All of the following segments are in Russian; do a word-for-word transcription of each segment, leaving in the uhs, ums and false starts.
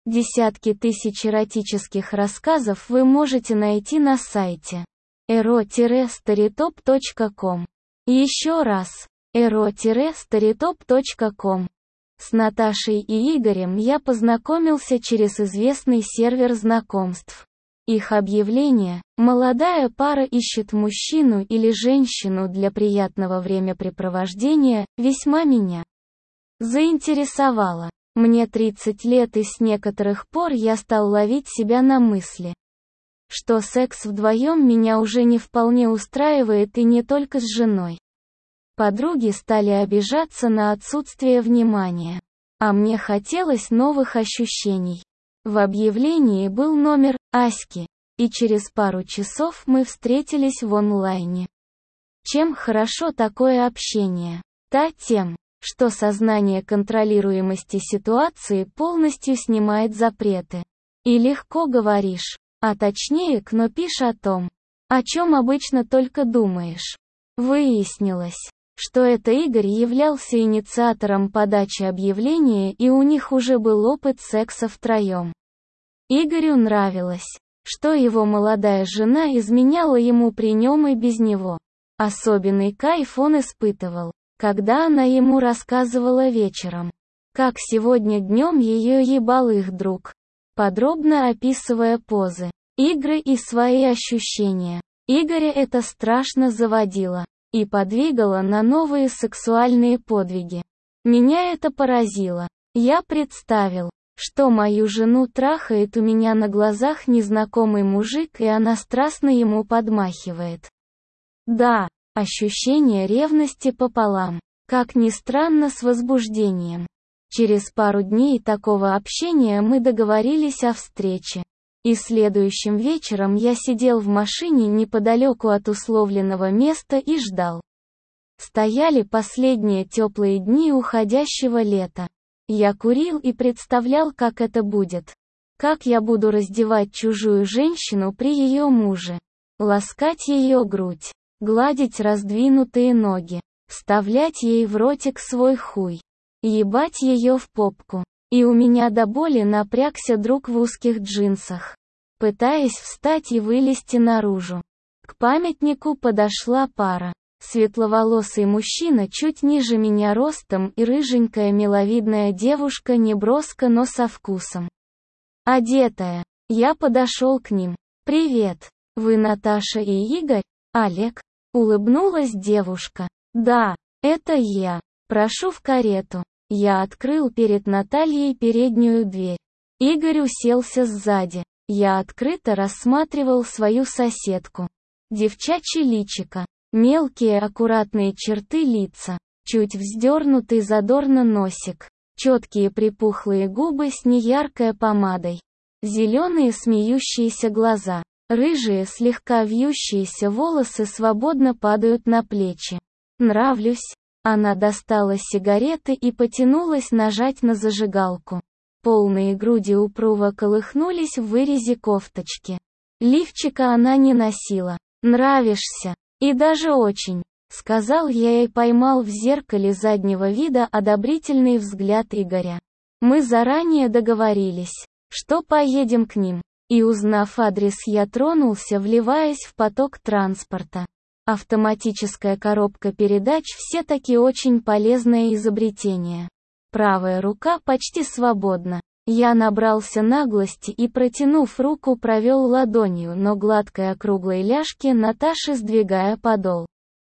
Десятки тысяч эротических рассказов вы можете найти на сайте эро старитоп точка ком. Еще раз, эро старитоп точка ком. С Наташей и Игорем я познакомился через известный сервер знакомств. Их объявление «Молодая пара ищет мужчину или женщину для приятного времяпрепровождения» весьма меня заинтересовало. Мне тридцать лет, и с некоторых пор я стал ловить себя на мысли, что секс вдвоем меня уже не вполне устраивает, и не только с женой. Подруги стали обижаться на отсутствие внимания, а мне хотелось новых ощущений. В объявлении был номер Аськи, и через пару часов мы встретились в онлайне. Чем хорошо такое общение? Та тем, что сознание контролируемости ситуации полностью снимает запреты. И легко говоришь, а точнее кнопишь о том, о чем обычно только думаешь. Выяснилось, что это Игорь являлся инициатором подачи объявления, и у них уже был опыт секса втроем. Игорю нравилось, что его молодая жена изменяла ему при нем и без него. Особенный кайф он испытывал, когда она ему рассказывала вечером, как сегодня днем ее ебал их друг, подробно описывая позы, игры и свои ощущения. Игоря это страшно заводило и подвигало на новые сексуальные подвиги. Меня это поразило. Я представил, что мою жену трахает у меня на глазах незнакомый мужик, и она страстно ему подмахивает. Да, ощущение ревности пополам, как ни странно, с возбуждением. Через пару дней такого общения мы договорились о встрече. И следующим вечером я сидел в машине неподалеку от условленного места и ждал. Стояли последние теплые дни уходящего лета. Я курил и представлял, как это будет. Как я буду раздевать чужую женщину при ее муже. Ласкать ее грудь. Гладить раздвинутые ноги, вставлять ей в ротик свой хуй, ебать ее в попку. И у меня до боли напрягся друг в узких джинсах, пытаясь встать и вылезти наружу. К памятнику подошла пара. Светловолосый мужчина чуть ниже меня ростом и рыженькая миловидная девушка, неброско, но со вкусом одетая. Я подошел к ним. «Привет, вы Наташа и Игорь?» «Олег?» Улыбнулась девушка. «Да, это я. Прошу в карету». Я открыл перед Натальей переднюю дверь. Игорь уселся сзади. Я открыто рассматривал свою соседку. Девчачье личико. Мелкие аккуратные черты лица. Чуть вздернутый задорно носик. Четкие припухлые губы с неяркой помадой. Зеленые смеющиеся глаза. Рыжие, слегка вьющиеся волосы свободно падают на плечи. «Нравлюсь». Она достала сигареты и потянулась нажать на зажигалку. Полные груди упруго колыхнулись в вырезе кофточки. Лифчика она не носила. «Нравишься. И даже очень», — сказал я и поймал в зеркале заднего вида одобрительный взгляд Игоря. «Мы заранее договорились, что поедем к ним». И, узнав адрес, я тронулся, вливаясь в поток транспорта. Автоматическая коробка передач все-таки очень полезное изобретение. Правая рука почти свободна. Я набрался наглости и, протянув руку, провел ладонью, но гладкой округлой ляжки Наташи, сдвигая подол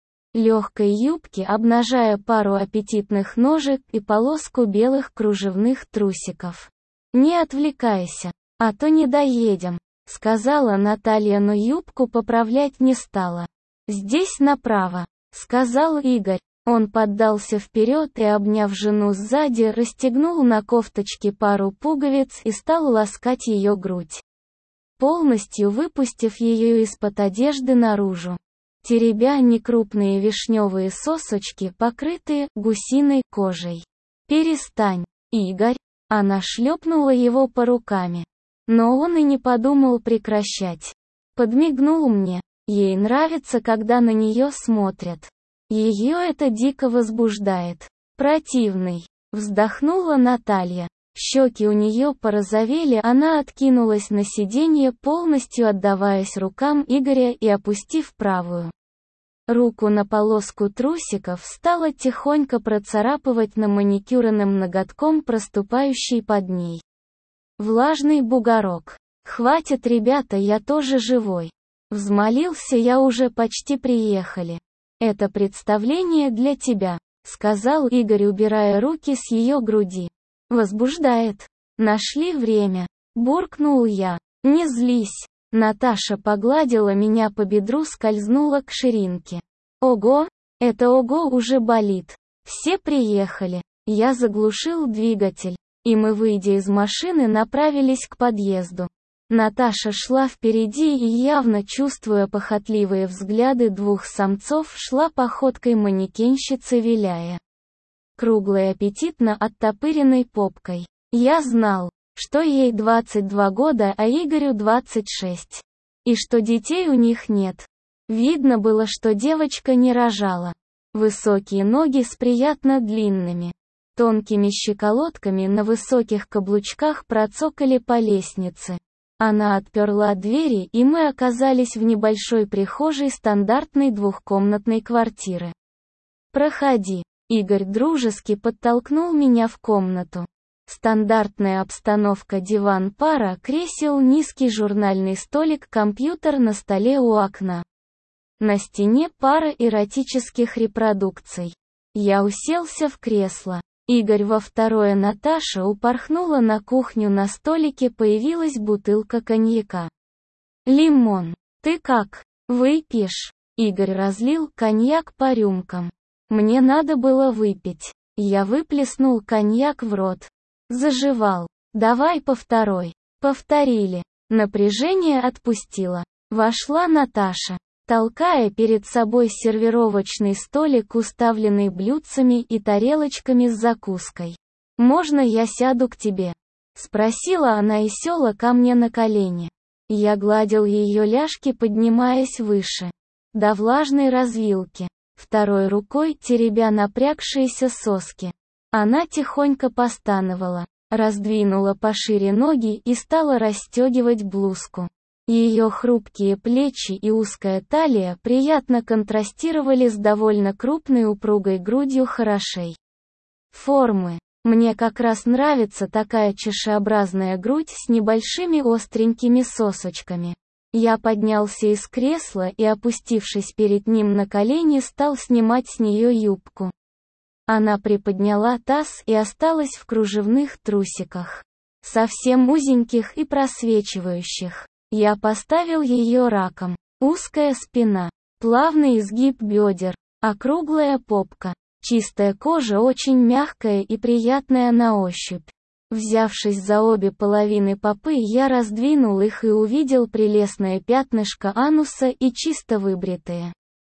легкой юбки, обнажая пару аппетитных ножек и полоску белых кружевных трусиков. «Не отвлекайся, а то не доедем», — сказала Наталья, но юбку поправлять не стала. «Здесь направо», — сказал Игорь. Он поддался вперед и, обняв жену сзади, расстегнул на кофточке пару пуговиц и стал ласкать ее грудь, полностью выпустив ее из-под одежды наружу, теребя некрупные вишневые сосочки, покрытые гусиной кожей. «Перестань, Игорь», — она шлепнула его по рукам. Но он и не подумал прекращать. Подмигнул мне. Ей нравится, когда на нее смотрят. Ее это дико возбуждает. «Противный», — вздохнула Наталья. Щеки у нее порозовели, она откинулась на сиденье, полностью отдаваясь рукам Игоря и опустив правую руку на полоску трусиков, стала тихонько процарапывать на маникюренным ноготком проступающий под ней влажный бугорок. «Хватит, ребята, я тоже живой». Взмолился я, уже почти приехали. «Это представление для тебя», — сказал Игорь, убирая руки с ее груди. «Возбуждает». «Нашли время», — буркнул я. «Не злись». Наташа погладила меня по бедру, скользнула к ширинке. «Ого, это ого уже болит. Все приехали». Я заглушил двигатель, и мы, выйдя из машины, направились к подъезду. Наташа шла впереди и, явно чувствуя похотливые взгляды двух самцов, шла походкой манекенщицы, виляя круглой аппетитно оттопыренной попкой. Я знал, что ей двадцать два года, а Игорю двадцать шесть. И что детей у них нет. Видно было, что девочка не рожала. Высокие ноги с приятно длинными, тонкими щиколотками на высоких каблучках процокали по лестнице. Она отперла двери, и мы оказались в небольшой прихожей стандартной двухкомнатной квартиры. «Проходи». Игорь дружески подтолкнул меня в комнату. Стандартная обстановка: диван, пара кресел, низкий журнальный столик, компьютер на столе у окна. На стене пара эротических репродукций. Я уселся в кресло. Игорь во второе, Наташа упорхнула на кухню, на столике появилась бутылка коньяка. «Лимон, ты как? Выпьешь?» Игорь разлил коньяк по рюмкам. Мне надо было выпить. Я выплеснул коньяк в рот. Заживал. «Давай по второй». Повторили. Напряжение отпустило. Вошла Наташа, толкая перед собой сервировочный столик, уставленный блюдцами и тарелочками с закуской. «Можно я сяду к тебе?» — спросила она и села ко мне на колени. Я гладил ее ляжки, поднимаясь выше, до влажной развилки, второй рукой теребя напрягшиеся соски. Она тихонько постановала, раздвинула пошире ноги и стала расстегивать блузку. Ее хрупкие плечи и узкая талия приятно контрастировали с довольно крупной упругой грудью хорошей формы. Мне как раз нравится такая чашеобразная грудь с небольшими остренькими сосочками. Я поднялся из кресла и, опустившись перед ним на колени, стал снимать с нее юбку. Она приподняла таз и осталась в кружевных трусиках, совсем узеньких и просвечивающих. Я поставил ее раком. Узкая спина, плавный изгиб бедер, округлая попка, чистая кожа, очень мягкая и приятная на ощупь. Взявшись за обе половины попы, я раздвинул их и увидел прелестное пятнышко ануса и чисто выбритые,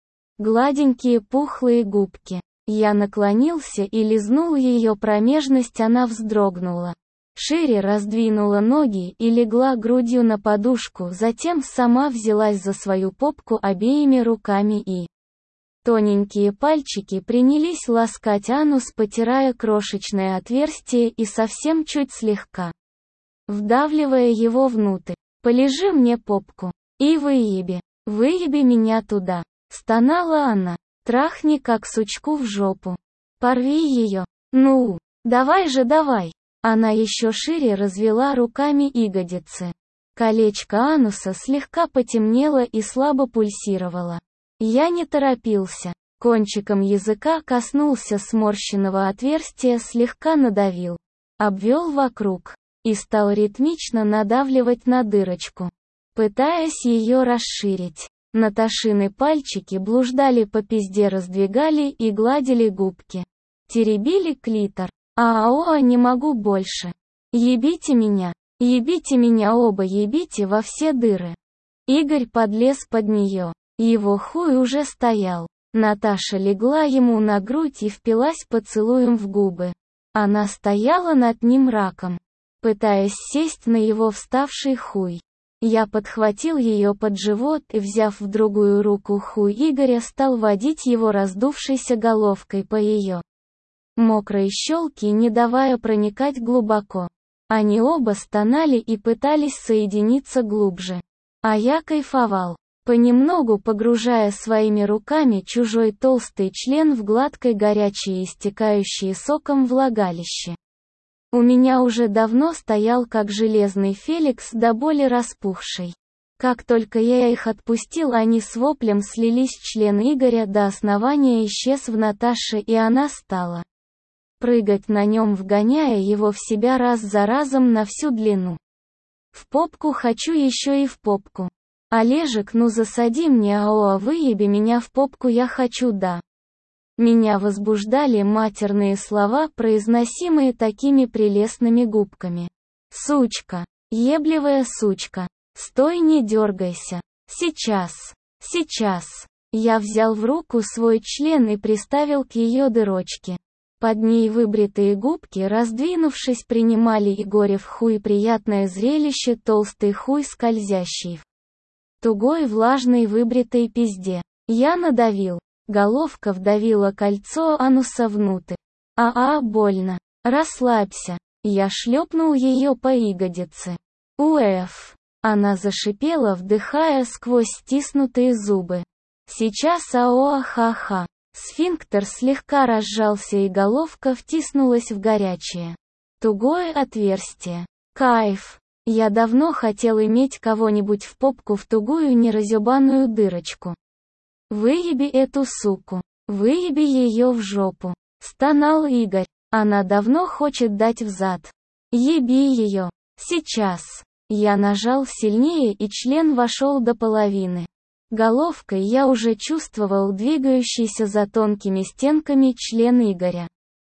гладенькие пухлые губки. Я наклонился и лизнул ее промежность, она вздрогнула. Шире раздвинула ноги и легла грудью на подушку, затем сама взялась за свою попку обеими руками и тоненькие пальчики принялись ласкать анус, потирая крошечное отверстие и совсем чуть слегка вдавливая его внутрь. «Полежи мне попку и выеби, выеби меня туда», — стонала она. «Трахни как сучку в жопу. Порви ее. Ну, давай же, давай». Она еще шире развела руками ягодицы. Колечко ануса слегка потемнело и слабо пульсировало. Я не торопился. Кончиком языка коснулся сморщенного отверстия, слегка надавил, обвел вокруг и стал ритмично надавливать на дырочку, пытаясь ее расширить. Наташины пальчики блуждали по пизде, раздвигали и гладили губки, теребили клитор. «Ао, не могу больше. Ебите меня, ебите меня оба, ебите во все дыры». Игорь подлез под нее. Его хуй уже стоял. Наташа легла ему на грудь и впилась поцелуем в губы. Она стояла над ним раком, пытаясь сесть на его вставший хуй. Я подхватил ее под живот и, взяв в другую руку хуй Игоря, стал водить его раздувшейся головкой по ее мокрые щелки, не давая проникать глубоко. Они оба стонали и пытались соединиться глубже. А я кайфовал, понемногу погружая своими руками чужой толстый член в гладкое горячее истекающее соком влагалище. У меня уже давно стоял как железный Феликс, до боли распухший. Как только я их отпустил, они с воплем слились, член Игоря до основания исчез в Наташе, и она стала прыгать на нем, вгоняя его в себя раз за разом на всю длину. В попку хочу, еще и в попку. Олежек, ну засади мне, ао, выеби меня в попку, я хочу, да. Меня возбуждали матерные слова, произносимые такими прелестными губками. Сучка, еблевая сучка, стой, не дергайся. Сейчас, сейчас. Я взял в руку свой член и приставил к ее дырочке. Под ней выбритые губки, раздвинувшись, принимали Егорев хуй, приятное зрелище, толстый хуй, скользящий в тугой влажной выбритой пизде. Я надавил. Головка вдавила кольцо ануса внутрь. А-а, больно. Расслабься. Я шлепнул ее по ягодице. Уэф. Она зашипела, вдыхая сквозь стиснутые зубы. Сейчас ао-ха-ха. Сфинктер слегка разжался, и головка втиснулась в горячее, тугое отверстие. Кайф. Я давно хотел иметь кого-нибудь в попку, в тугую неразъебанную дырочку. Выеби эту суку. Выеби ее в жопу. Стонал Игорь. Она давно хочет дать взад. Еби ее. Сейчас. Я нажал сильнее, и член вошел до половины. Головкой я уже чувствовал двигающийся за тонкими стенками член Игоря.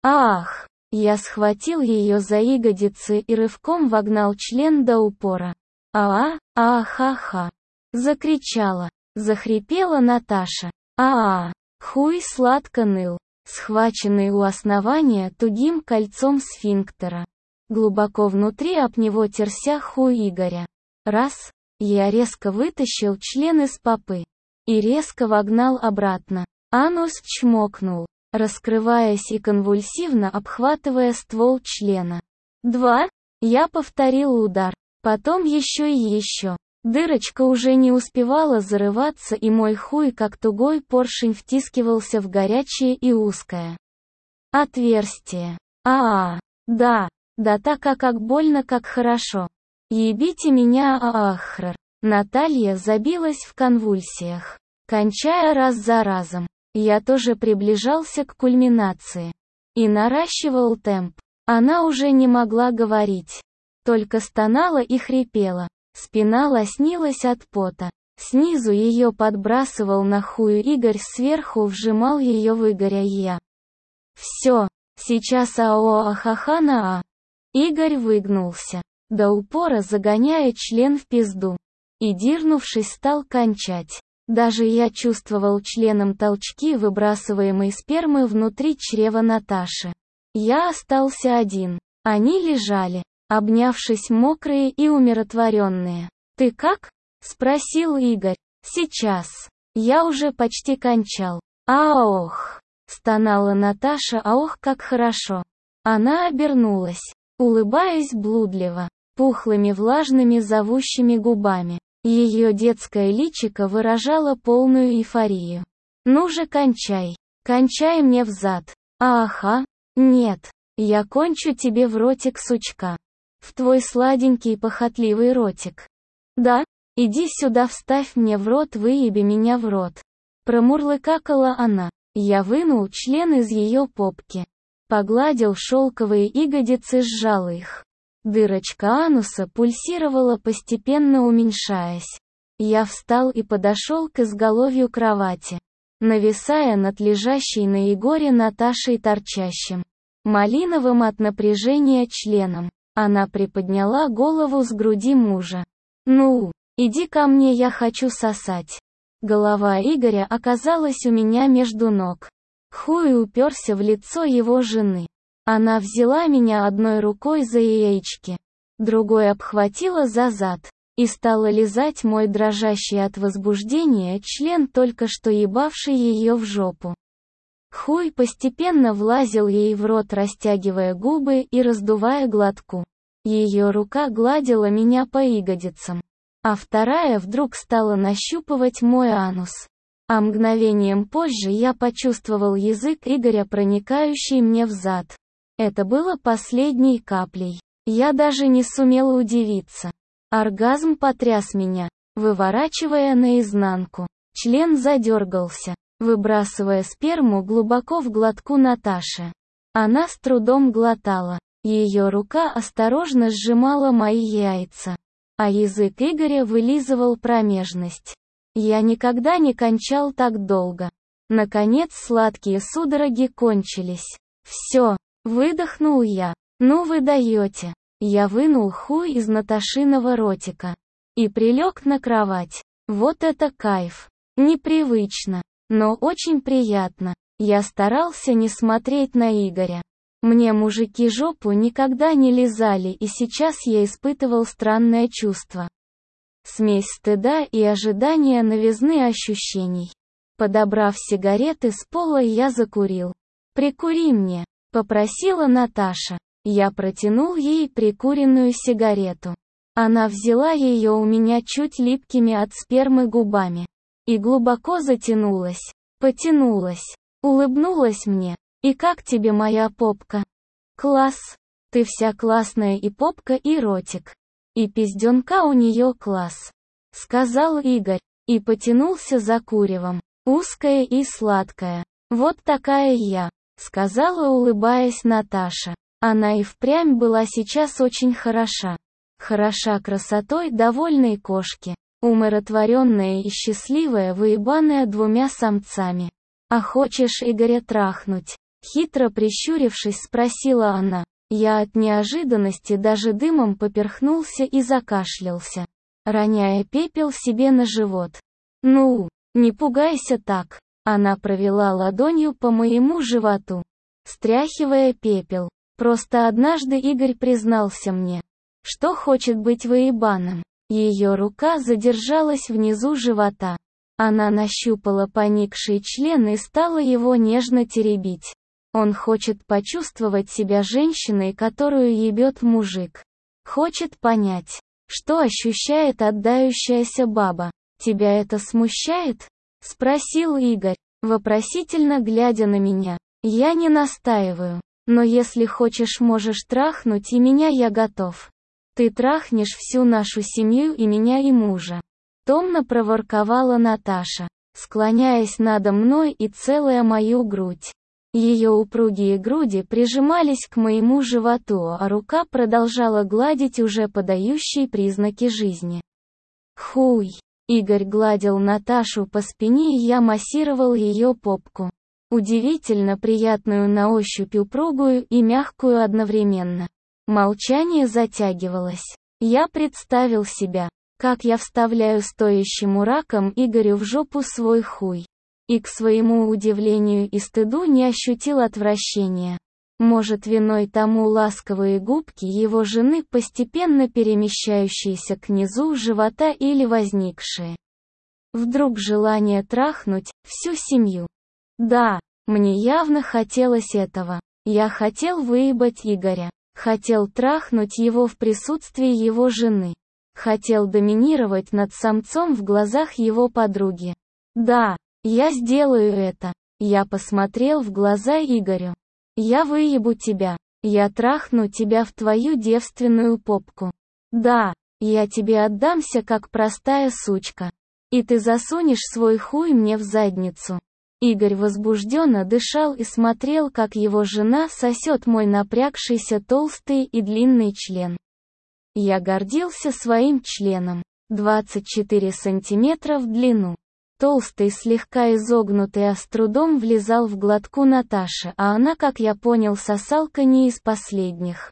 Ах! Я схватил ее за ягодицы и рывком вогнал член до упора. А-а, а-ха-ха. Закричала. Захрипела Наташа. А-а. Хуй сладко ныл, схваченный у основания тугим кольцом сфинктера. Глубоко внутри об него терся хуй Игоря. Раз. Я резко вытащил член из попы и резко вогнал обратно. Анус чмокнул, раскрываясь и конвульсивно обхватывая ствол члена. Два. Я повторил удар, потом еще и еще. Дырочка уже не успевала зарываться, и мой хуй, как тугой поршень, втискивался в горячее и узкое отверстие. А-а, да, да так, а как больно, как хорошо. Ебите меня, ахрр. Наталья забилась в конвульсиях, кончая раз за разом. Я тоже приближался к кульминации и наращивал темп. Она уже не могла говорить, только стонала и хрипела. Спина лоснилась от пота. Снизу ее подбрасывал на хую Игорь, сверху вжимал ее в Игоря я. Все, сейчас ао-ахаха-на-а. Игорь выгнулся до упора, загоняя член в пизду. И, дернувшись, стал кончать. Даже я чувствовал членом толчки выбрасываемой спермы внутри чрева Наташи. Я остался один. Они лежали, обнявшись, мокрые и умиротворенные. «Ты как?» — спросил Игорь. «Сейчас. Я уже почти кончал». «Аох!» — стонала Наташа. «Аох, как хорошо!» Она обернулась, улыбаясь блудливо, пухлыми влажными зовущими губами. Ее детское личико выражало полную эйфорию. «Ну же, кончай. Кончай мне взад». «Аха. Нет. Я кончу тебе в ротик, сучка. В твой сладенький похотливый ротик. Да? Иди сюда, вставь мне в рот, выеби меня в рот». Промурлыкакала она. Я вынул член из ее попки. Погладил шелковые ягодицы, сжал их. Дырочка ануса пульсировала, постепенно уменьшаясь. Я встал и подошел к изголовью кровати, нависая над лежащей на Егоре Наташей торчащим, малиновым от напряжения членом. Она приподняла голову с груди мужа. «Ну, иди ко мне, я хочу сосать». Голова Игоря оказалась у меня между ног. Хуй уперся в лицо его жены. Она взяла меня одной рукой за яички, другой обхватила за зад и стала лизать мой дрожащий от возбуждения член, только что ебавший ее в жопу. Хуй постепенно влазил ей в рот, растягивая губы и раздувая глотку. Ее рука гладила меня по ягодицам, а вторая вдруг стала нащупывать мой анус. А мгновением позже я почувствовал язык Игоря, проникающий мне в зад. Это было последней каплей. Я даже не сумела удивиться. Оргазм потряс меня, выворачивая наизнанку. Член задергался, выбрасывая сперму глубоко в глотку Наташи. Она с трудом глотала. Ее рука осторожно сжимала мои яйца, а язык Игоря вылизывал промежность. Я никогда не кончал так долго. Наконец сладкие судороги кончились. «Все», — выдохнул я. «Ну вы даете». Я вынул хуй из Наташиного ротика и прилег на кровать. Вот это кайф. Непривычно, но очень приятно. Я старался не смотреть на Игоря. Мне мужики жопу никогда не лизали, и сейчас я испытывал странное чувство. Смесь стыда и ожидания новизны ощущений. Подобрав сигареты с пола, я закурил. «Прикури мне», — попросила Наташа. Я протянул ей прикуренную сигарету. Она взяла ее у меня чуть липкими от спермы губами и глубоко затянулась, потянулась, улыбнулась мне. «И как тебе моя попка?» «Класс. Ты вся классная, и попка, и ротик. И пизденка у нее класс», — сказал Игорь, и потянулся за куревом. «Узкая и сладкая. Вот такая я», — сказала, улыбаясь, Наташа. Она и впрямь была сейчас очень хороша. Хороша красотой довольной кошки, умиротворенная и счастливая, выебанная двумя самцами. «А хочешь Игоря трахнуть?» Хитро прищурившись, спросила она. Я от неожиданности даже дымом поперхнулся и закашлялся, роняя пепел себе на живот. «Ну, не пугайся так». Она провела ладонью по моему животу, стряхивая пепел. Просто однажды Игорь признался мне, что хочет быть выебаным. Ее рука задержалась внизу живота. Она нащупала поникший член и стала его нежно теребить. Он хочет почувствовать себя женщиной, которую ебет мужик. Хочет понять, что ощущает отдающаяся баба. «Тебя это смущает?» — спросил Игорь, вопросительно глядя на меня. «Я не настаиваю. Но если хочешь, можешь трахнуть и меня, я готов. Ты трахнешь всю нашу семью, и меня, и мужа», — томно проворковала Наташа, склоняясь надо мной и целуя мою грудь. Ее упругие груди прижимались к моему животу, а рука продолжала гладить уже подающие признаки жизни. «Хуй!» — Игорь гладил Наташу по спине, и я массировал ее попку. Удивительно приятную на ощупь, упругую и мягкую одновременно. Молчание затягивалось. Я представил себя, как я вставляю стоящему раком Игорю в жопу свой хуй. И к своему удивлению и стыду не ощутил отвращения. Может, виной тому ласковые губки его жены, постепенно перемещающиеся к низу живота, или возникшие вдруг желание трахнуть всю семью. Да, мне явно хотелось этого. Я хотел выебать Игоря. Хотел трахнуть его в присутствии его жены. Хотел доминировать над самцом в глазах его подруги. Да, я сделаю это. Я посмотрел в глаза Игорю. Я выебу тебя. Я трахну тебя в твою девственную попку. Да, я тебе отдамся как простая сучка. И ты засунешь свой хуй мне в задницу. Игорь возбужденно дышал и смотрел, как его жена сосет мой напрягшийся толстый и длинный член. Я гордился своим членом. двадцать четыре сантиметра в длину. Толстый, слегка изогнутый, а с трудом влезал в глотку Наташи, а она, как я понял, сосалка не из последних.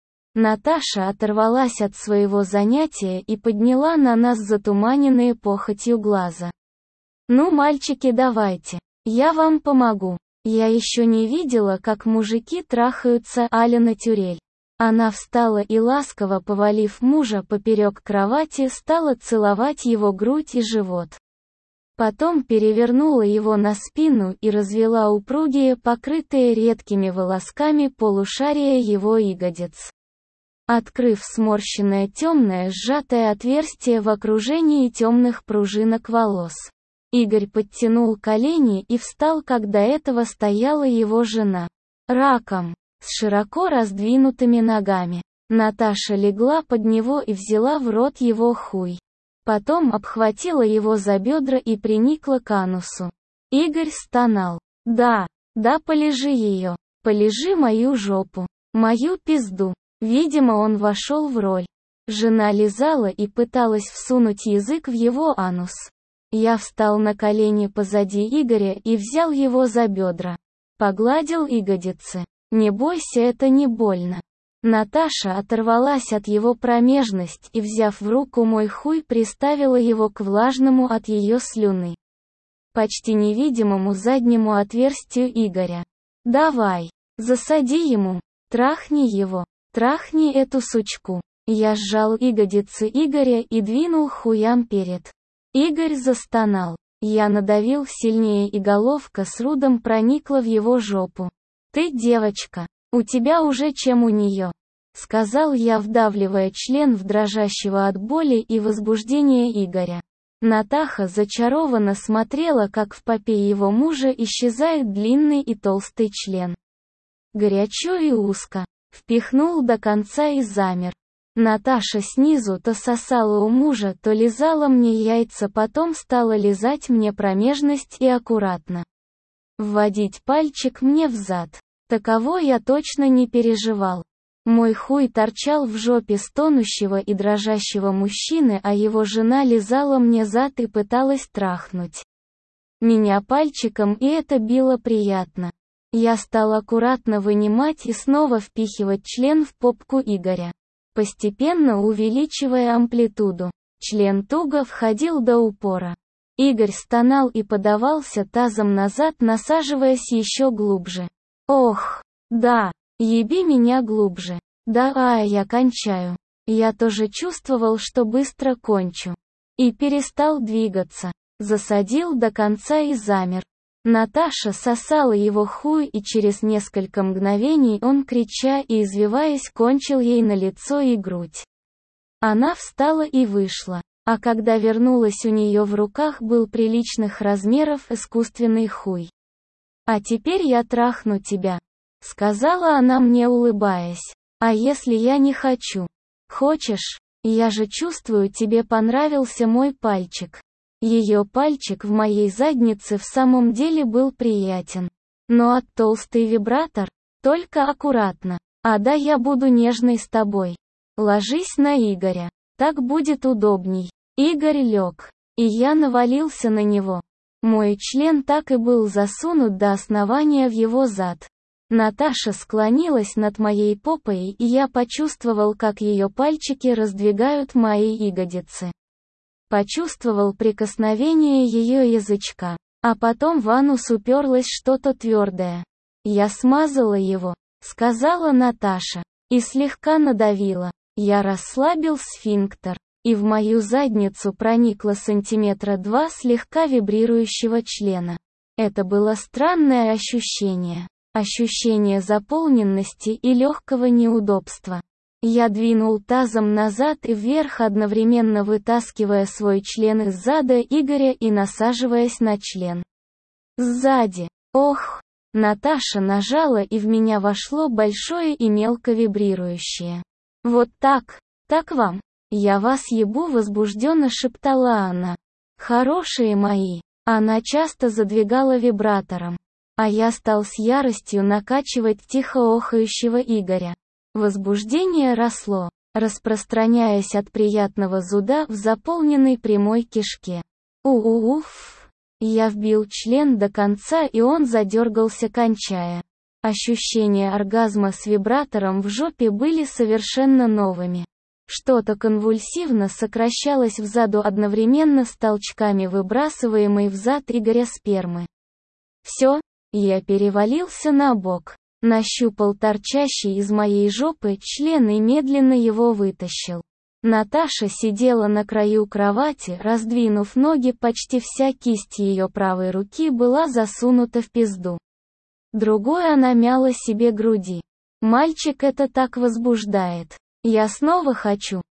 Наташа оторвалась от своего занятия и подняла на нас затуманенные похотью глаза. «Ну, мальчики, давайте. Я вам помогу. Я еще не видела, как мужики трахаются а-ля натюрель». Она встала и, ласково повалив мужа поперек кровати, стала целовать его грудь и живот. Потом перевернула его на спину и развела упругие, покрытые редкими волосками полушария его ягодиц. Открыв сморщенное темное сжатое отверстие в окружении темных пружинок волос, Игорь подтянул колени и встал, как до этого стояла его жена. Раком, с широко раздвинутыми ногами, Наташа легла под него и взяла в рот его хуй. Потом обхватила его за бедра и приникла к анусу. Игорь стонал. «Да, да, полежи ее, полежи мою жопу, мою пизду». Видимо, он вошел в роль. Жена лизала и пыталась всунуть язык в его анус. Я встал на колени позади Игоря и взял его за бедра. Погладил ягодицы. «Не бойся, это не больно». Наташа оторвалась от его промежность и, взяв в руку мой хуй, приставила его к влажному от ее слюны, почти невидимому заднему отверстию Игоря. «Давай, засади ему, трахни его, трахни эту сучку». Я сжал ягодицы Игоря и двинул хуям перед. Игорь застонал. Я надавил сильнее, и головка с рудом проникла в его жопу. «Ты девочка, у тебя уже чем у нее», — сказал я, вдавливая член в дрожащего от боли и возбуждения Игоря. Натаха зачарованно смотрела, как в попе его мужа исчезает длинный и толстый член. Горячо и узко. Впихнул до конца и замер. Наташа снизу то сосала у мужа, то лизала мне яйца, потом стала лизать мне промежность и аккуратно вводить пальчик мне в зад. Таково я точно не переживал. Мой хуй торчал в жопе стонущего и дрожащего мужчины, а его жена лизала мне зад и пыталась трахнуть меня пальчиком, и это било приятно. Я стал аккуратно вынимать и снова впихивать член в попку Игоря, постепенно увеличивая амплитуду. Член туго входил до упора. Игорь стонал и подавался тазом назад, насаживаясь еще глубже. «Ох, да, еби меня глубже. Да, а я кончаю». Я тоже чувствовал, что быстро кончу. И перестал двигаться. Засадил до конца и замер. Наташа сосала его хуй, и через несколько мгновений он, крича и извиваясь, кончил ей на лицо и грудь. Она встала и вышла. А когда вернулась, у нее в руках был приличных размеров искусственный хуй. «А теперь я трахну тебя», — сказала она мне, улыбаясь. «А если я не хочу?» «Хочешь? Я же чувствую, тебе понравился мой пальчик». Ее пальчик в моей заднице в самом деле был приятен. Но от толстый вибратор, только аккуратно. «А да, я буду нежной с тобой. Ложись на Игоря. Так будет удобней». Игорь лег, и я навалился на него. Мой член так и был засунут до основания в его зад. Наташа склонилась над моей попой, и я почувствовал, как ее пальчики раздвигают мои ягодицы. Почувствовал прикосновение ее язычка. А потом в анус уперлось что-то твердое. «Я смазала его», — сказала Наташа, и слегка надавила. Я расслабил сфинктер, и в мою задницу проникло сантиметра два слегка вибрирующего члена. Это было странное ощущение. Ощущение заполненности и легкого неудобства. Я двинул тазом назад и вверх, одновременно вытаскивая свой член из зада Игоря и насаживаясь на член сзади. Ох! Наташа нажала, и в меня вошло большое и мелко вибрирующее. «Вот так, так вам? Я вас ебу», — возбужденно шептала она. «Хорошие мои». Она часто задвигала вибратором. А я стал с яростью накачивать тихо охающего Игоря. Возбуждение росло, распространяясь от приятного зуда в заполненной прямой кишке. У-у-уф! Я вбил член до конца, и он задергался, кончая. Ощущения оргазма с вибратором в жопе были совершенно новыми. Что-то конвульсивно сокращалось взаду одновременно с толчками выбрасываемой взад Игоря спермы. Все, я перевалился на бок, нащупал торчащий из моей жопы член и медленно его вытащил. Наташа сидела на краю кровати, раздвинув ноги, почти вся кисть ее правой руки была засунута в пизду. Другой она мяла себе груди. Мальчик, это так возбуждает. Я снова хочу.